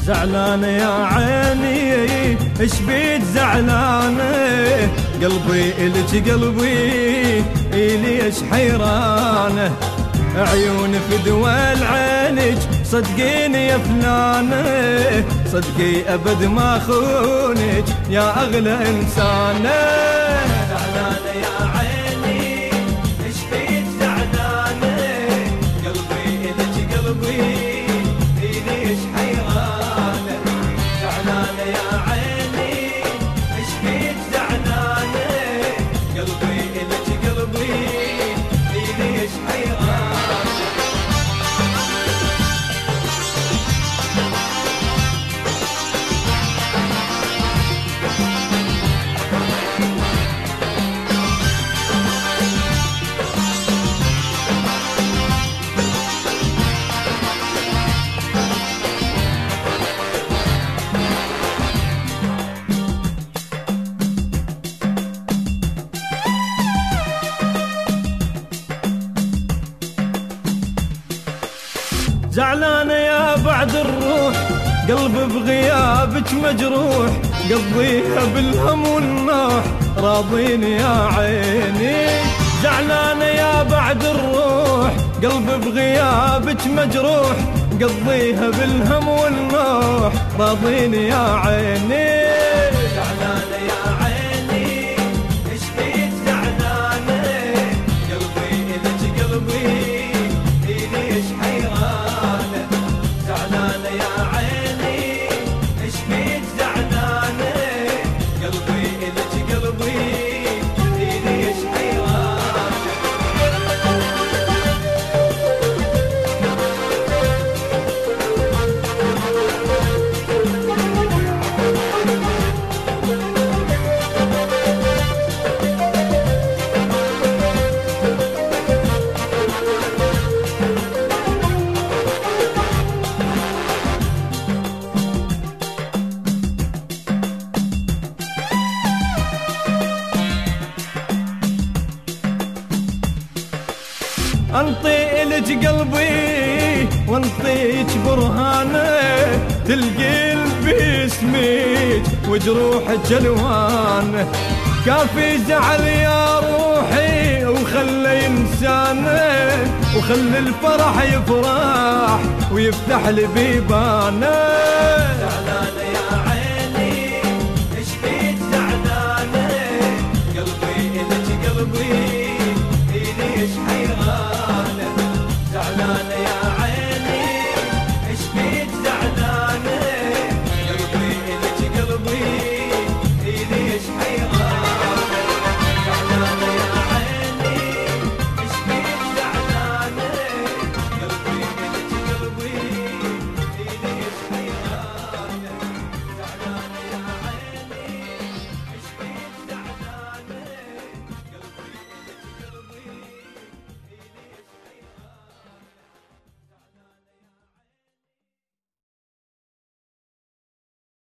زعلان يا عيني ايش بيك زعلانه، قلبي إلك قلبي ليش حيرانه، عيون في دول عينك صدقيني يا فلانه، صدقي ابد ما خونك يا اغلى انسانه. زعلان يا عيني ايش بيك زعلانه، قلبي إلك قلبي ليش حيرانه، زعلان يا عيني ايش بيك زعلانه، قلبي إلك قلبي ليش حيرانه. زعلانة يا بعد الروح قلبي بغيابك مجروح، قضيها بالهم والنوح راضيني يا عيني. زعلانة يا بعد الروح قلبي بغيابك مجروح، قضيها بالهم والنوح راضيني يا عيني. زعلانة يا عيني ايش بيك زعلانة، قلبي إلك قلبي ليش حيرانة، زعلانة يا عيني ايش بيك زعلانة، قلبي إلك قلبي ليش حيرانة. انطي إلك قلبي وانطيك برهانه، تلقي باسمك وجروحك الوان، كافي زعل يا روحي وخلي انسانه، وخلي الفرح يفرح ويفتح لي بيبانه.